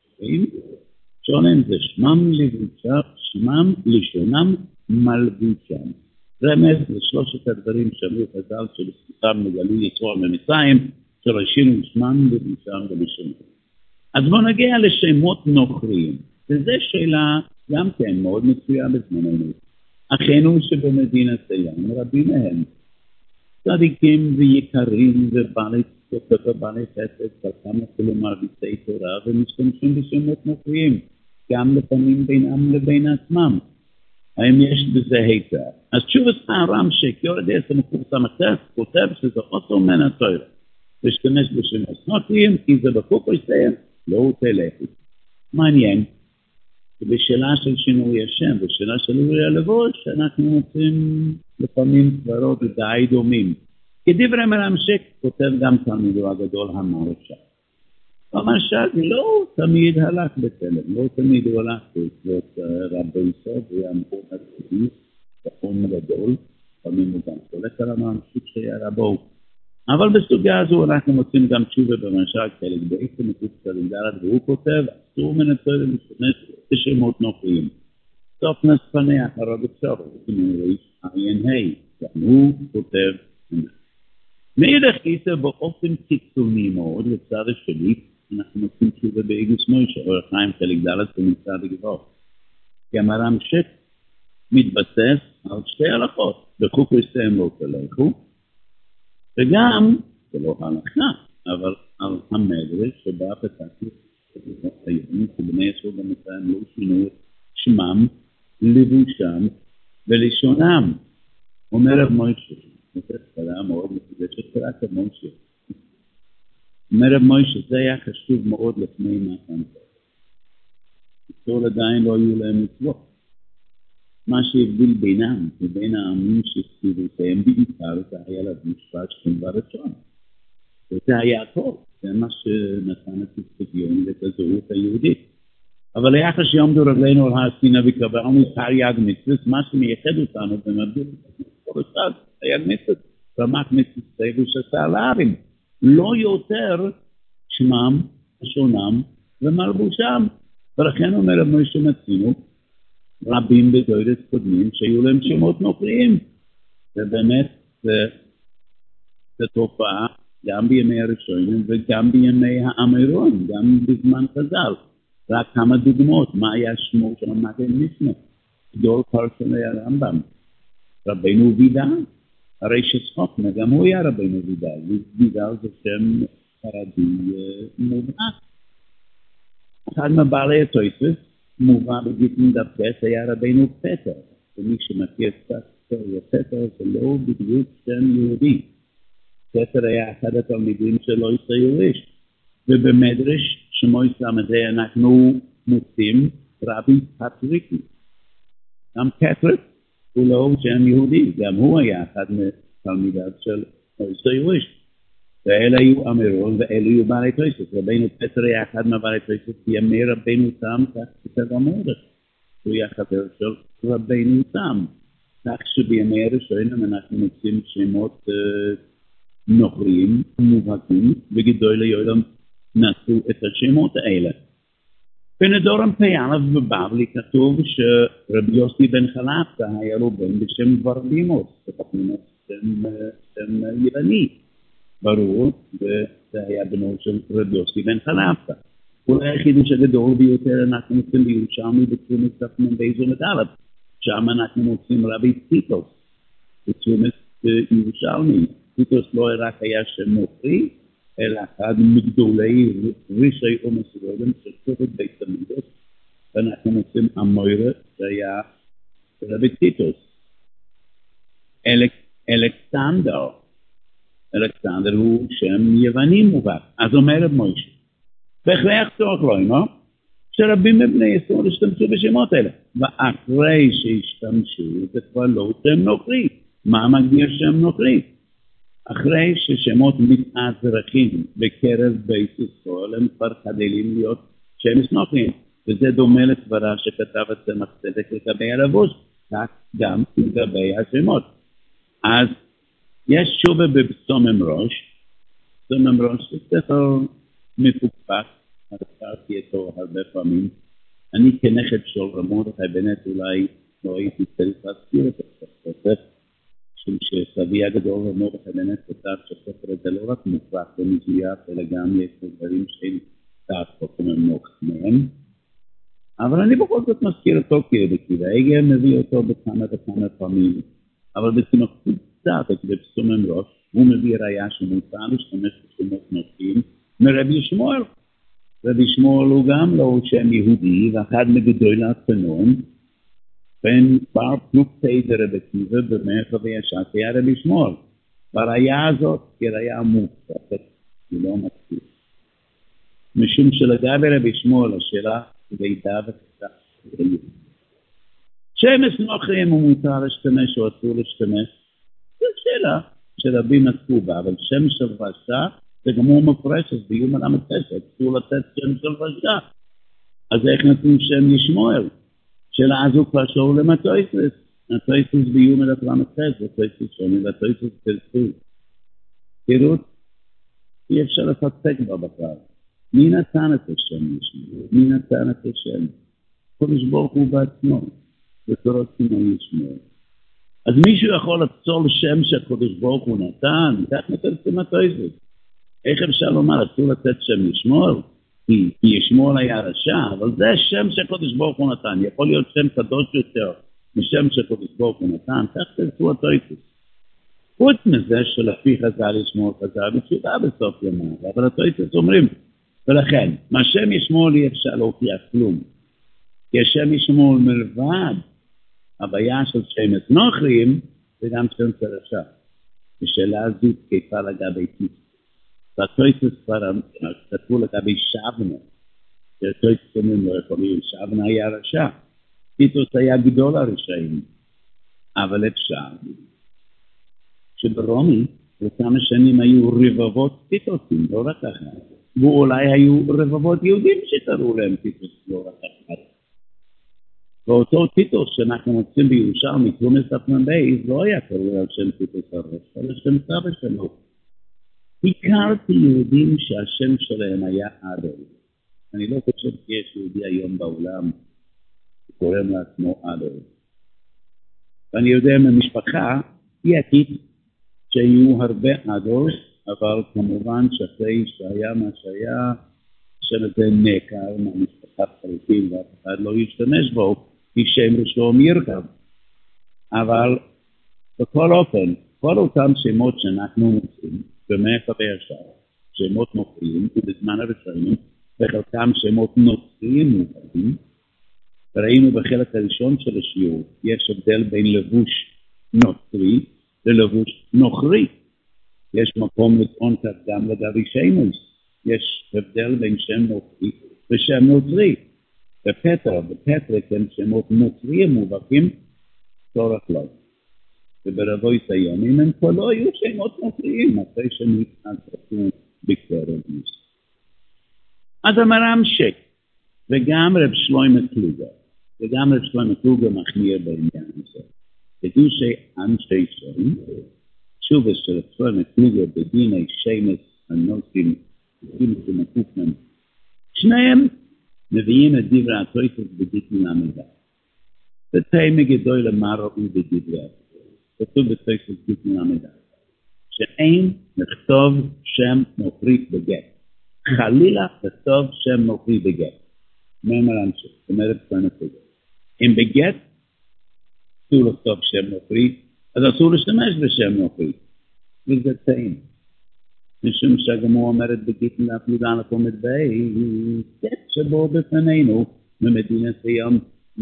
שונן זה שמם לבושם, שמם לשונם מלבושם. רמז לשלושת הדברים שאמרו חז"ל שבזכותם נגלו יצוע ממצרים, שראשינו שמם לבושם ולשונם. אז בואו נגיע לשמות נוכריים, וזו שאלה גם כן מאוד מצויה בזמננו. אחינו שבמדינתנו רבים מהם, צדיקים ויקרים ובעלי צדקה ובעלי חסד, חלקם אפילו מרביצי תורה ומשתמשים בשמות נוכריים, גם לפעמים בינם לבין עצמם. האם יש בזה היתר? אז תשובת הר"ם שיורד עשר מקורס המחס כותב שזה אותו מן התורה. להשתמש בשמות נוכריים, כי זה בחוקותיהם לא תלך. מעניין. בשאלה של שינוי השם, בשאלה של אורי הלבוש, אנחנו מוצאים לפעמים סברות די דומים. כדברי מרמשק כותב גם תלמידו הגדול המרש"ל. המרש"ל לא תמיד הלך בתלם, לא תמיד הוא הלך בעקבות רבי יסוד, הוא היה מאוד עצמי, תחום גדול, לפעמים הוא גם חולק על המרש"ל שהיה רבו. אבל בסוגיה הזו אנחנו מוצאים גם תשובה במרש"ל כאלה, בעצם מקוץ קלנדרת, והוא כותב, אסור מן התורה להשתמש בשמות נוכריים. סוף נספנח הרב אפשר, כמובן, עין ה', גם הוא כותב, מאידך גיסא באופן קיצוני מאוד לצד השני, אנחנו מוצאים תשובה באיגוס מוישה, אור החיים חלק ד' ומצד הגבוה. כי המר"ם שק מתבסס על שתי הלכות, בחוקותיהם לא תלכו, וגם, זה לא הלכה, אבל על המדרש שבה פתחנו היום, שבני יסוד המצרים לא שינו את שמם, לבושם ולשונם. אומר רב מוישה, זאת ספרה מאוד מקודשת, קראת רב מוישה. אומר רב מוישה, זה היה חשוב מאוד לפני מתן תורה. ישראל עדיין לא היו להם מצוות. מה שהבדיל בינם ובין העמים שסביבותיהם בעיקר, זה היה לבושת שם ברצון. וזה היה טוב, זה מה שנתן את הצביון ואת הזהות היהודית. אבל היה שיעמדו רגלינו על הסיני וקבענו את יד מצוות, מה שמייחד אותנו במבדיל כל אחד, יד מצוות, רמת מצוות סייבו שעשה על הערים. לא יותר שמם, לשונם ומלבושם. ולכן אומר רב מוישה מצינו, רבים בדורות קודמים שהיו להם שמות נוכריים. ובאמת זו תופעה גם בימי הראשונים וגם בימי האמירון, גם בזמן חז"ל. רק כמה דוגמאות, מה היה שמו של המגן משנה, גדול פרשני הרמב"ם, רבינו וידל, הרי שצחוקנה, גם הוא היה רבינו וידל, וידל זה שם חרדי מובהק. אחד מבעלי התוספות, מובא בגיטין דף היה רבינו פטר, ומי שמכיר קצת פטר זה לא בדיוק שם יהודי. פטר היה אחד התלמידים שלו ישראליש, ובמדרש שמו יסלם הזה אנחנו מוצאים רבי פטריקי. גם פטריק הוא לא שם יהודי, גם הוא היה אחד מתלמידיו של ישראליש. ואלה היו אמירון ואלה היו בעלי תוספות. רבינו פטר היה אחד מבעלי תוספות בימי רבינו תם, כך כתב המודש. הוא היה חבר של רבינו תם. כך שבימי הראשונים אנחנו מוצאים שמות uh, נוכריים, מובהקים, וגדול ליולם נשאו את השמות האלה. בנדורם פ"א בבבלי כתוב שרבי יוסי בן חלפתא היה לו בן בשם ורדימוס, שם, שם יווני. ברור, וזה היה בנו של רבי יוסי בן חלפתא. אולי החידוש הגדול ביותר אנחנו מוצאים בירושלמי בתשומת תפמן באיזו מדלת, שם אנחנו מוצאים רבי טיטוס, בתשומת ירושלמי. טיטוס לא רק היה שם נוכרי, אלא אחד מגדולי רישי ומסורים של צוות בית המקדש, ואנחנו מוצאים המוירה שהיה רבי טיטוס. אלק, אלכסנדר, אלכסנדר הוא שם יווני מובהק. אז אומר רב מוישה, בהכרח צורך לא, לא? שרבים מבני ישראל השתמשו בשמות האלה, ואחרי שהשתמשו זה כבר לא שם נוכרי. מה מגדיר שם נוכרי? אחרי ששמות מתאזרחים בקרב בית ישראל הם כבר חדלים להיות שם נוכריים, וזה דומה לסברה שכתב הצמח צדק לגבי הלבוש, כך גם לגבי השמות. אז יש שובה בבשומם ראש, בשומם ראש זה ספר מפוקפק, הרצרתי אותו הרבה פעמים. אני כנכד של רמות הבנת אולי לא הייתי צריך להזכיר את הספר, משום שסבי הגדול רמות הבנת כתב שהספר הזה לא רק מופק ומזויף, אלא גם יש דברים שהם תעסוקם נוח מהם. אבל אני בכל זאת מזכיר אותו כרבקי, והאגר מביא אותו בכמה וכמה פעמים, אבל בסמכות קצת, בשומם ראש, הוא מביא ראיה שמותר להשתמש בשמות נוחים מרבי שמואל. רבי שמואל הוא גם לא שם יהודי, ואחד מגדולי התנון, בין בר פלוגתא דרבי עקיבא במרחב הישן היה רבי שמואל. והראיה הזאת היא ראיה מופרכת, היא לא מספיק. משום שלגבי רבי שמואל השאלה לידה וקצת רעיון. שמש נוחים הוא מותר להשתמש או אסור להשתמש, זו שאלה שרבים עסקו בה, אבל שם של רשע זה גם הוא מפרש, אז ביום הלמת תשע, אסור לתת שם של רשע. אז איך נתנו שם ישמואל? שאלה הזו כבר שאול למטויסס, מטויסס ביום הלמת תשע, מטויסס שונה, מטויסס תלסו. תראו, אי אפשר לפסק בה בכלל. מי נתן את השם ישמואל? מי נתן את השם? קודש ברוך הוא בעצמו, ותורות כמו ישמואל. אז מישהו יכול לפסול שם שהקדוש ברוך הוא נתן, כך מתרצים התוספות. איך אפשר לומר, אסור לתת שם לשמור? כי, כי ישמור היה רשע, אבל זה שם שהקדוש ברוך הוא נתן, יכול להיות שם קדוש יותר משם שהקדוש ברוך הוא נתן, כך תרצו התוספות. חוץ מזה שלפי חז"ל ישמור חז"ל בתשובה בסוף ימיו, אבל התוספות אומרים, ולכן, מה שם ישמור לי אפשר להוכיח כלום. כי השם ישמור מלבד הבעיה של שמש נוכרים, זה גם שם של רשע. בשאלה הזו תקפה לגבי טיטוס. והתוספות כבר כתבו לגבי שבנה, שהתוספות אומרים לא יכולים, שבנה היה רשע. טיטוס היה גדול הרשעים, אבל אפשר. שברומי, בכמה שנים היו רבבות טיטוסים, לא רק אחת. ואולי היו רבבות יהודים שקראו להם טיטוס, לא רק אחת. ואותו טיטוס שאנחנו מוצאים בירושלמי, תרומס אפנבייז, לא היה קרוא על שם טיטוס הראש, אלא שם סבא שלו. הכרתי יהודים שהשם שלהם היה אדול. אני לא חושב שיש יהודי היום בעולם שקוראים לעצמו אדול. ואני יודע מהמשפחה, היא עתיד שהיו הרבה אדול, אבל כמובן שאחרי שהיה מה שהיה, שם הזה נעקר מהמשפחת חלקים, ואף אחד לא ישתמש בו, כי שם ראשון ירכב. אבל בכל אופן, כל אותם שמות שאנחנו מוצאים, במחבר השער, שמות נוצריים, ובזמן הראשונים, וחלקם שמות נוצריים מובנים, וראינו בחלק הראשון של השיעור, יש הבדל בין לבוש נוצרי ללבוש נוכרי. יש מקום לטעון כך גם לגבי שמש. יש הבדל בין שם נוצרי ושם נוצרי. בפטרה, בפטרה כן שמות נוצריים מובהקים, צורך לא. וברבוי סיונים הם כבר לא היו שמות נוצריים, אחרי שנתעסקו בקרב ניס. אז אמרם שק, וגם רב שלוימה קלוגר, וגם רב שלוימה קלוגר מחמיר בעניין הזה. כדו שאנשי שם, תשובה של רב שלוימה קלוגר בדיני שמש הנוצרים, בדיני שמקופם, שניהם מביאים את דברי התוספות בדיקן למידה. ותהי מגדוי למה ראו בדברי התוספות. כתוב בתוספות דיקן למידה. שאין לכתוב שם נוכרי בגט. חלילה לכתוב שם נוכרי בגט. מה אומר אנשי? זאת אומרת כאן התוספות. אם בגט אסור לכתוב שם נוכרי, אז אסור להשתמש בשם נוכרי. וזה טעים. משום שהגמור אומרת בגיטין להפלוגה לקום את באי, גט שבו בפנינו ממדינת היום,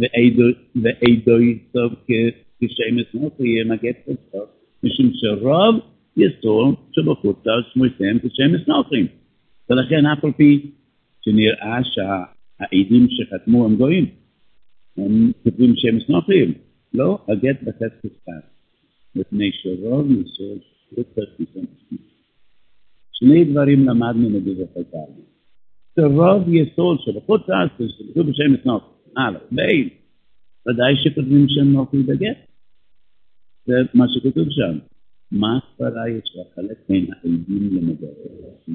ועדו יסוב כשמש נוכרי, עם הגט כסוף, משום שרוב יסור שבחוצה שמויתם כשמש נוכרים. ולכן אף על פי שנראה שהעדים שחתמו הם גויים, הם כתבים שמש נוכרים. לא, הגט בחץ כסף. לפני שרוב יסור שבחוצה כשמש נוכרים. שני דברים למדנו מדברי חז"ל. שרוב יסוד שבחוץ לארץ שכתוב בשם נוכרי. הלאה, באים. ודאי שכתבים שם נוכרי בגט. זה מה שכתוב שם. מה הסברה יש לחלק בין העדים למגרש?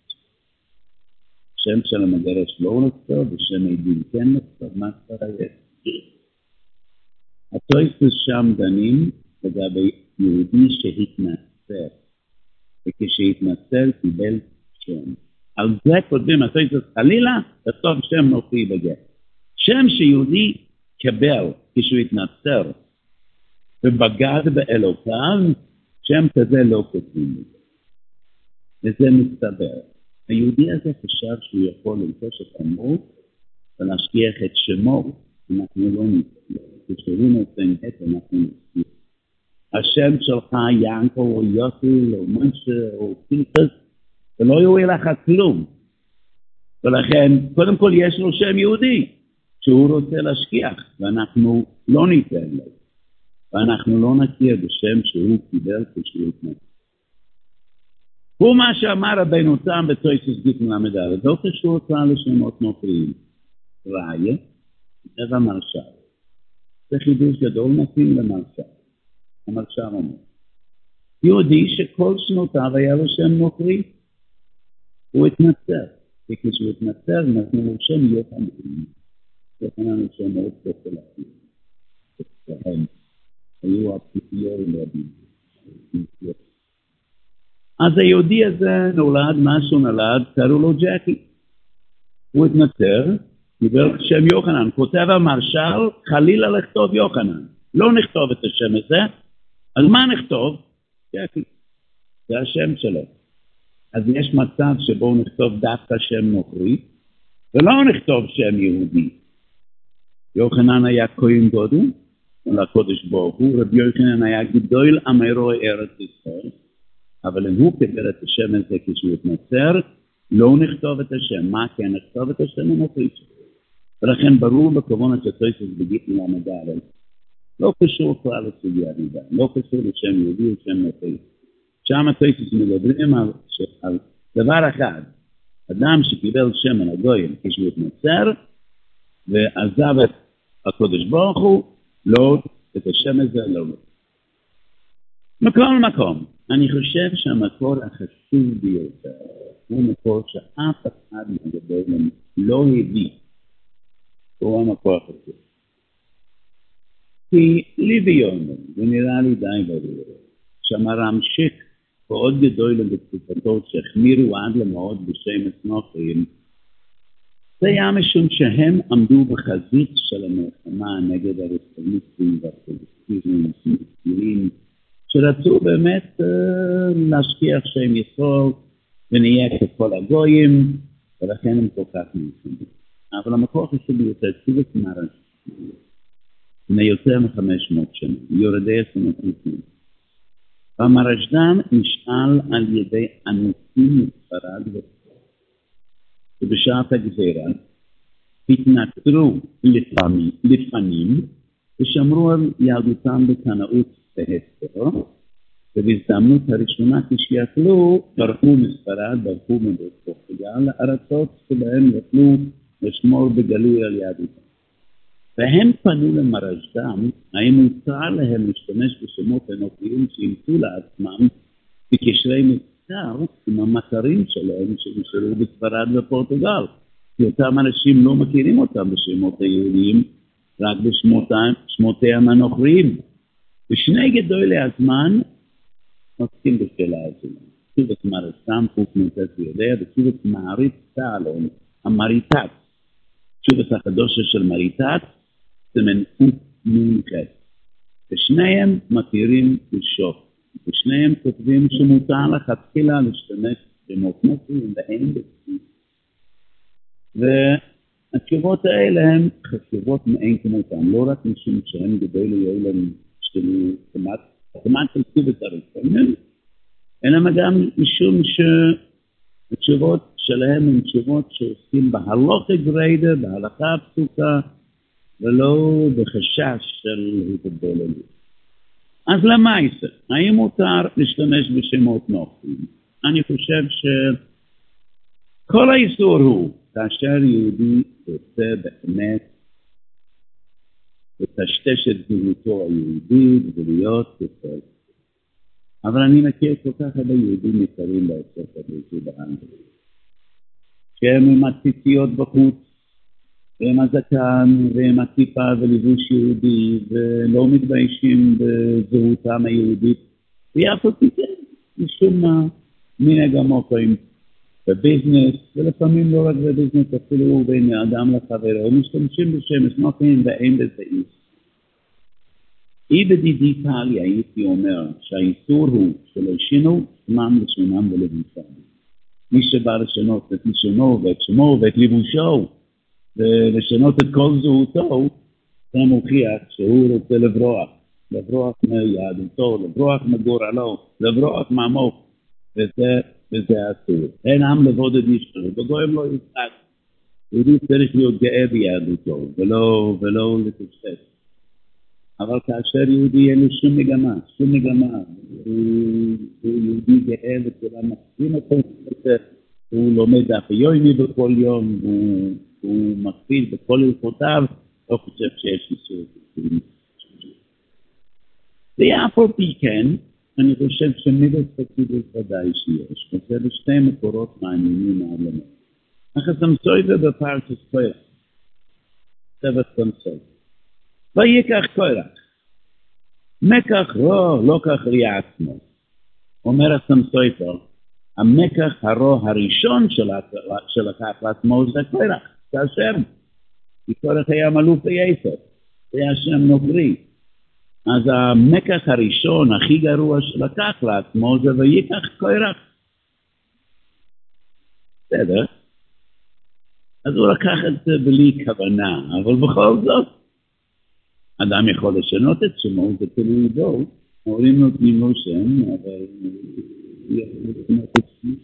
שם של המגרש לא נכתוב, ושם העדים כן נכתוב, מה הסברה יש? התוספות שם דנים לגבי יהודי שהתנצר. וכשהתנצל קיבל שם. על זה כותבים התוספות חלילה, לכתוב שם נוכרי בגט. שם שיהודי קיבל כשהוא התנצר ובגד באלוקיו, שם כזה לא כותבים. וזה מסתבר. היהודי הזה חשב שהוא יכול לנטוש את עמו ולהשכיח את שמו, אנחנו לא נצטרך. כשהוא נותן את אנחנו נצטרך. השם שלך ינקו או יוסי או מנשה או פיטס, זה לא יוריד לך כלום. ולכן, קודם כל יש לו שם יהודי, שהוא רוצה להשכיח, ואנחנו לא ניתן לו. ואנחנו לא נכיר בשם שהוא קיבל כשהוא התנצל. הוא מה שאמר רבנו תם בתוספות דיקן למדע, לא קשור כאן לשמות נוכריים. ראיה, זה המרשע. זה חידוש גדול מתאים למרשע. המרשע אומר, יהודי שכל שנותיו היה לו שם נוכרי, הוא התנצר. וכשהוא התנצר, נתנו לו שם יוחנן. יוחנן הוא שם מאוד פופולרי. היו הפסיכיורים רבים. אז היהודי הזה נולד, מה שהוא נולד, קראו לו ג'קי. הוא התנצר, דיבר שם יוחנן, כותב המרשל, חלילה לכתוב יוחנן. לא נכתוב את השם הזה, אז מה נכתוב? ג'קי. זה השם שלו. אז יש מצב שבו נכתוב דווקא שם נוכרי, ולא נכתוב שם יהודי. יוחנן היה כהן גדול, לקודש ברוך הוא, רבי יוחנן היה גדול אמרוי ארץ ישראל, אבל אם הוא קיבל את השם הזה כשהוא התנצר, לא נכתוב את השם. מה כן נכתוב את השם הנוכרי שלו? ולכן ברור בכוונה שתויסס בגיט מלמד, לא קשור כלל לסוגיה נדע, לא קשור לשם יהודי או שם נוכרי. שם התויסס מדברים על, על דבר אחד, אדם שקיבל שם על הגויים כשהוא התנצר, ועזב את הקודש ברוך הוא, לא, את השם הזה לא. מכל מקום, אני חושב שהמקור החשוב ביותר, הוא מקור שאף אחד מהגדולים לא הביא. הוא המקור החשוב. כי לי ויומר, ונראה לי די ברור, שהמר"ם שיק מאוד גדול בתקופתו שהחמירו עד למאוד בשם נוכרים, זה היה משום שהם עמדו בחזית של המלחמה נגד הרסטומיסטים והפלסטינים והפלסטינים, שרצו באמת uh, להשכיח שהם יסוד ונהיה ככל הגויים, ולכן הם כל כך נלחמים. אבל המקור חשוב ביותר, צוות מר"ש, לפני יותר מחמש מאות שנה, יורדי הסנטים. והמרשדן נשאל על ידי אנוסים מספרד וספרד. ובשעת הגזירה התנכרו לפעמים, לפנים ושמרו על יהדותם בקנאות והסתר, ובהזדמנות הראשונה כשיכלו ברחו מספרד, ברחו מפורטוגל לארצות שבהם יכלו לשמור בגלוי על יהדותם. והם פנו למרשדם, האם מותר להם להשתמש בשמות אנוכיים שימצאו לעצמם בקשרי מסחר עם המכרים שלהם שנשארו בספרד ופורטוגל. כי אותם אנשים לא מכירים אותם בשמות היהודיים, רק בשמותיהם הנוכריים. ושני גדולי הזמן עוסקים בשאלה הזו. צוות מרשדם, חוק מנטס ויודע, וצוות מעריץ צהלון, המריטת. צוות החדושה של מריטת, זה מנחות מונחת. ושניהם מתירים לשוף. ושניהם כותבים שמותר לכתחילה להשתמש במות נוכרים ואין בסביב. והתשובות האלה הן חשובות מאין כמותן, לא רק משום שהם גדול יעלם שלו כמעט, כמעט של צוות הראשונים, אלא גם משום שהתשובות שלהם הן תשובות שעושים בהלוכה גריידה, בהלכה הפסוקה, ולא בחשש של התבוללות. אז למה זה? האם מותר להשתמש בשמות נוכרים? אני חושב שכל האיסור הוא, כאשר יהודי רוצה באמת לטשטש את זהותו היהודית ולהיות כפול. אבל אני מכיר כל כך הרבה יהודים יקרים בארצות הברית ובאנגליה, שהם עם הציציות בחוץ, והם הזקן, והם הכיפה ולבוש יהודי, ולא מתביישים בזהותם היהודית, ויפה תיתן, משום מה, מנהג המוקרים בביזנס, ולפעמים לא רק בביזנס, אפילו בין האדם לחברו, משתמשים בשם נוכרים ואין בזה איס. אי בדיגיטליה הייתי אומר שהאיסור הוא שלא שינו שמם לשונם ולבושם. מי שבא לשנות את לשונו ואת שמו ואת לבושו, ולשנות את כל זהותו, זה מוכיח שהוא רוצה לברוח, לברוח מיהדותו, לברוח מגורלו, לברוח מעמו, וזה, וזה אסור. אין עם לבודד ישתרו, בגויים לא יצחק. יהודי צריך להיות גאה ביהדותו, ולא, ולא לתפסס. אבל כאשר יהודי אין לו שום מגמה, שום מגמה, הוא, הוא יהודי גאה וכולם מקדים אותו, הוא לומד דף יומי בכל יום, הוא, הוא מקפיד בכל הלכותיו, לא חושב שיש איסור. ואף על פי כן, אני חושב שמידות חסידות ודאי שיש, וזה בשתי מקורות מעניינים מהעלמות. החסמסוי זה בפרשת קורח, סבב סמסוי. ויקח קורח, מקח רו לא כך ריע עצמו. אומר הסמסויפר, המקח הרו הראשון שלקח לעצמו זה קורח, זה השם. כי קורח היה מלוך ביסר, זה היה שם נוגרי. אז המקח הראשון הכי גרוע שלקח לעצמו זה ויקח קורח. בסדר? אז הוא לקח את זה בלי כוונה, אבל בכל זאת, אדם יכול לשנות את שמו, זה תלוי בו, ההורים נותנים לו שם, אבל הוא יכול לשנות את שמו.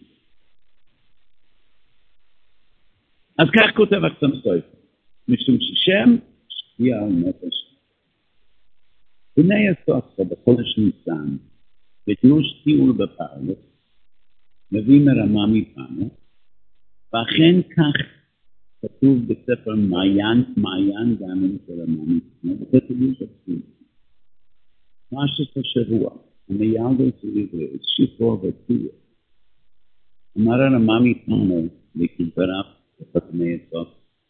אז כך כותב הסמסויפר, משום ששם שפיע על נפש. הנה יסוף בחודש ניסן, בגירוש טיול בפרלס, מביא מרמה מפנו, ואכן כך כתוב בספר מעיין, מעיין גאנם של המאמין, זה תביאו שפטים. מה שתשבוע, המיילדו סביבו, שיפור וטיול. אמר הרמאמי פנו, לכבריו, לפתמי הסוף.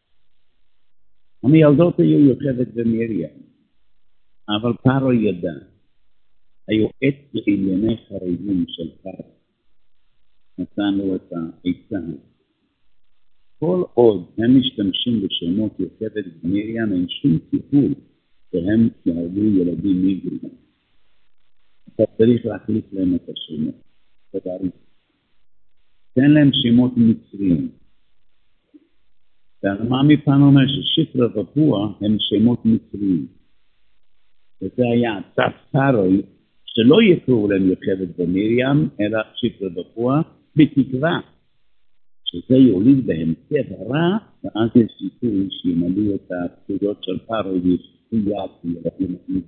המיילדות היו יוכבת ומרים, אבל פרו ידע, היו עת לענייני חריגים של פרו. נתנו את העצה. כל עוד הם משתמשים בשמות יוכבת ומרים, אין שום סיפור שהם יהרגו ילדים מיגרים. אתה צריך להחליף להם את השמות. תדעי. תן להם שמות מצריים. והרמאמי פעם אומר ששפרה ופוע הם שמות מצריים. וזה היה צף פרוי שלא יקראו להם יוכבת ומרים, אלא שפרה ופוע בתקווה. שזה יוליד בהם צבע רע, ואז יש סיכוי שימלאו את הפקודות של פרעה וישפטו יד וילדים אחרים.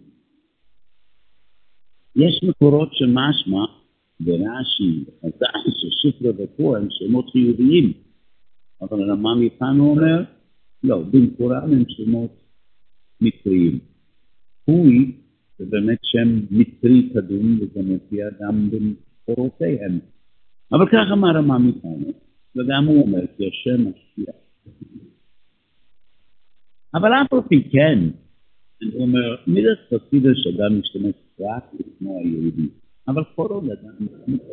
יש מקורות שמשמע ברש"י, חז"ל ששפרה ופוע הם שמות חיוביים, אבל הרמאמי פנו אומר, לא, במקורם הם שמות מצריים. פוי זה באמת שם מצרי קדום, וזה מופיע גם במקורותיהם. אבל כך אמר הרמאמי פנו. וגם הוא אומר, כי השם משפיע. אבל אף על פי כן, הוא אומר, מידת חסידה שאדם משתמש רק לשמו היהודי. אבל כל עוד אדם משתמש.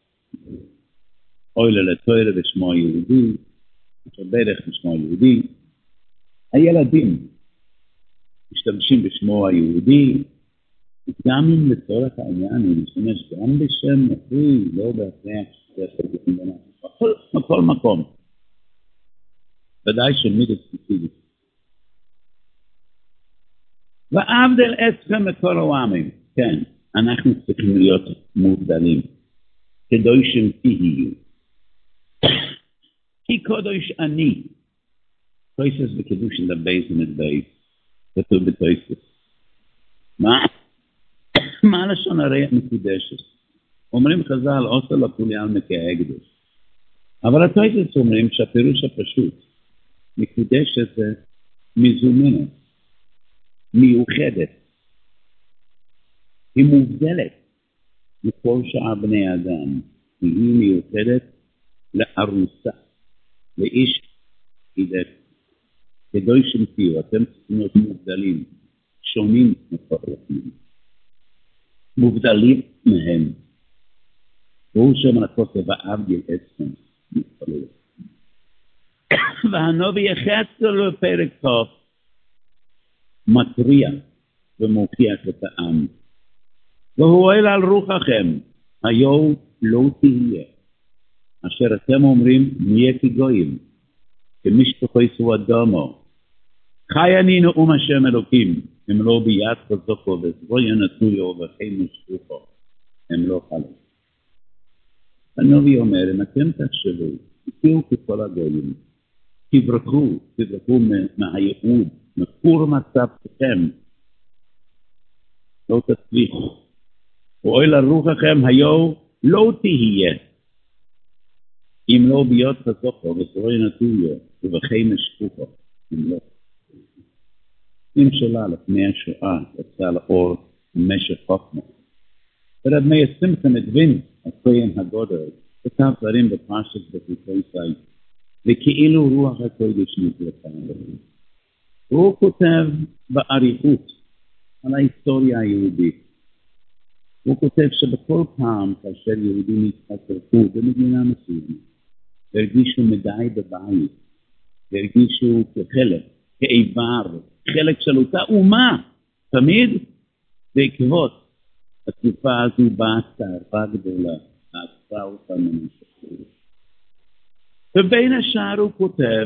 אוי ללתוירה בשמו היהודי, שבדך בשמו היהודי. הילדים משתמשים בשמו היהודי, גם אם לצורך העניין הוא משתמש גם בשם נפרי, לא בהכרח שזה בגלל בכל, בכל מקום. ודאי שמידת חסידות. ועבדל אתכם מכל העמים. כן, אנחנו צריכים להיות מובדלים. קדושים תהיו. כי קדוש אני. תויסס בקדושין לבייס ומדבייס. כתוב בתויסס. מה? מה לשון הרי מקודשת? אומרים חז"ל, עושה לפולי על מקי הקדוש. אבל התויסס אומרים שהפירוש הפשוט, מקודשת זה מזומנת, מיוחדת, היא מובדלת מכל שאר בני אדם, היא מיוחדת לארוסה, לאיש חידת. קדושים תהיו, אתם צריכים להיות מובדלים, שונים מפרטים, מובדלים מהם. והוא שם הכותב ועבדל אתכם מתפלל. והנביא יחזקאל בפרק טוב מתריע ומוכיח את העם. והוא אוהל על רוחכם, היו לא תהיה. אשר אתם אומרים, נהיה כגויים, כמשפחו ישו אדומו. חי אני נאום השם אלוקים, הם לא ביד חזקו וזבו ינתנו וכי משפחו, הם לא חלק. הנביא אומר, אם אתם תחשבו, תהיו ככל הגויים, תברחו, תברחו מהייעוד, מחור מצבכם, לא תצליחו. ואוי לרוחכם היו לא תהיה, אם לא ביות חזקו וזבו ינתנו וכי משפחו, הם לא. אם שלה לפני השואה יצא לאור במשך חוכמה. ורב מאיר סימפסון הדבין הכהן הגודל, כתב דברים בפרשת בחוקי, וכאילו רוח הקודש נקרתה בהם. הוא כותב באריכות על ההיסטוריה היהודית, הוא כותב שבכל פעם כאשר יהודים התחזקו במדינה מסוימת, והרגישו מדי בבית, והרגישו כחלק, כאיבר, חלק של אותה אומה, תמיד בעקבות התקופה הזו באה צערה גדולה, עצרה אותה מנשכו. ובין השאר הוא כותב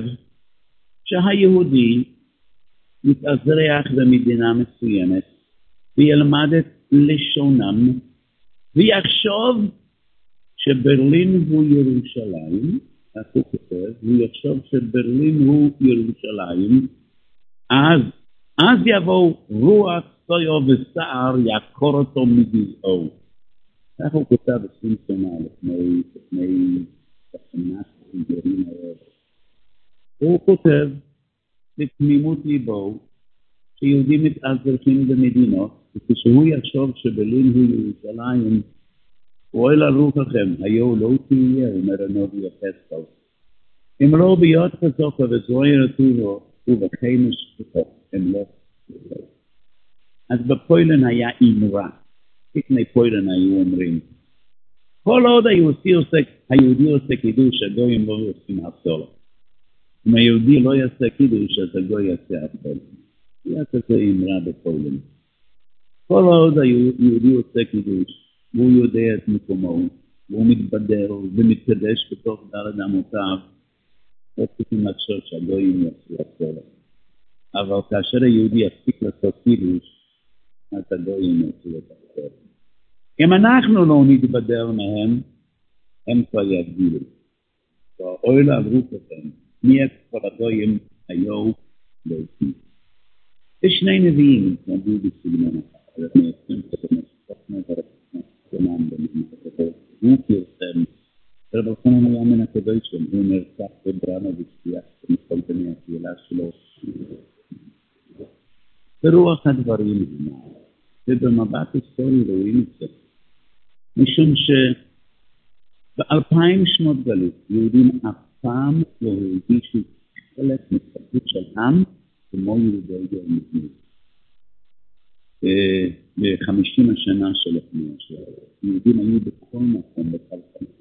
שהיהודי מתאזרח במדינה מסוימת, וילמד את לשונם, ויחשוב שברלין הוא ירושלים, כך הוא כותב, הוא יחשוב שברלין הוא ירושלים, אז, אז יבוא רוח סויו וסער יעקור אותו מגזעו. כך הוא כותב עשרים שנה לפני, לפני תחנת הגרעין הערב. הוא כותב בתמימות ליבו שיהודים מתאזרחים במדינות, וכשהוא יחשוב שברלין הוא ירושלים, אוי לרוחכם, היו לא תהיה, אומר הנביא יחזקאל. אם לא ביות כזאת וזרועי רטובו, ובחמש כזאת, הם לא תהיה. אז בפוילן היה אמרה, לפני פוילן היו אומרים, כל עוד היהודי עושה, היהודי עושה קידוש, הגויים לא עושים הפסולה. אם היהודי לא יעשה קידוש, אז הגוי יעשה הפסולה. היה כזה אמרה בפוילן. כל עוד היהודי עושה קידוש, והוא יודע את מקומו, והוא מתבדר ומתקדש בתוך דלת אמותיו, לא צריכים לחשוב שהגויים יעשו הפסולה. אבל כאשר היהודי יפסיק לעשות קידוש, אז הגויים יעשו את הפסולה. אם אנחנו לא נתבדר מהם, הם כבר יגדילו. ואוי לעברות לכם, מי כבר הגויים היו להוציא. יש שני נביאים, נביא בסגנון אחד, אבל מייצאים כתוב תוכנה ורצונם במקום, הוא פרסם, רב חנן היה מן הקדושים, הוא נרצח בברמה ושפיח מכל בני הקהילה שלו. ברוח הדברים הנה, ובמבט היסטורי רואים את זה, משום שבאלפיים שנות גלות, יהודים אף פעם לא הרגישו חלק מסתכלות של עם, כמו יהודי גרמניה. ב-חמישים השנה שלפני השאלה, יהודים היו בכל מקום, בכל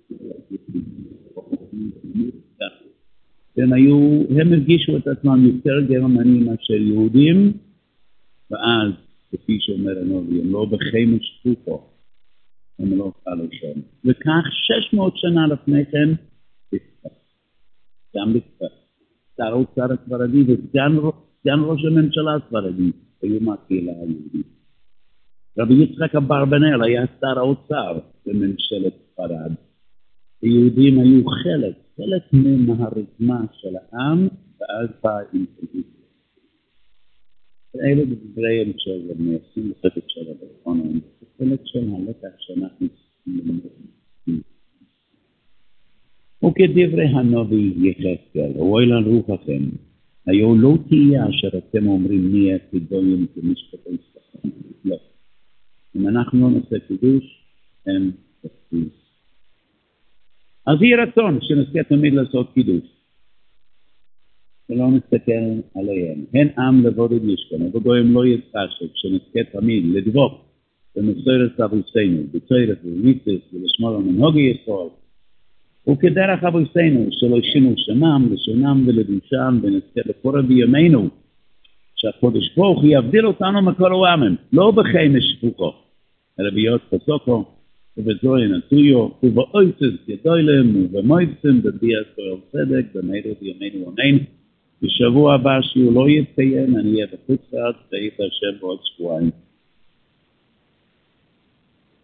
והם היו, הם הרגישו את עצמם יותר גרמנים מאשר יהודים, ואז, כפי שאומר הנביא, הם לא בחמש שפופו, הם לא חלו שם. וכך שש מאות שנה לפני כן, בצפת. גם בצפת. שר האוצר הספרדי וסגן ראש הממשלה הספרדי, היו מהקהילה היהודית. רבי יצחק אברבנאל היה שר האוצר בממשלת ספרד. היהודים היו חלק, חלק מהרקמה של העם, ואז באה אינטרנטית. ואלה דבריהם של מייסים לחפת של הברחון, זה חלק של הלקח שאנחנו נלמדים. וכדברי הנביא יחזקאל, אוי לרוחכם, היו לא תהיה אשר אתם אומרים נהיה כגויים כמשפטי ספרים. לא. אם אנחנו לא נעשה קידוש, הם תפקיד. אז יהיה רצון שנזכה תמיד לעשות קידוש. ולא נסתכל עליהם. הן עם לבודד ישכנו, וגויים לא יתקשב, שנזכה תמיד לדבוק במסורת אבויסנו, בצורת ומיצס ולשמור המנהוגי ישראל, וכדרך אבויסנו שלא שינו שמם, לשונם ולדושם, ונזכה לקורא בימינו, שהקודש ברוך יבדיל אותנו מכל העמים, לא בחמש שפוכו, אלא ביות פסוקו, ובזוהי נטויו, ובאויסס ידוילם, ובמויצם, בביע סויל צדק, במהירות ימינו אמן. בשבוע הבא שהוא לא יתקיים, אני אהיה בחוץ לארץ, והיית השם בעוד שבועיים.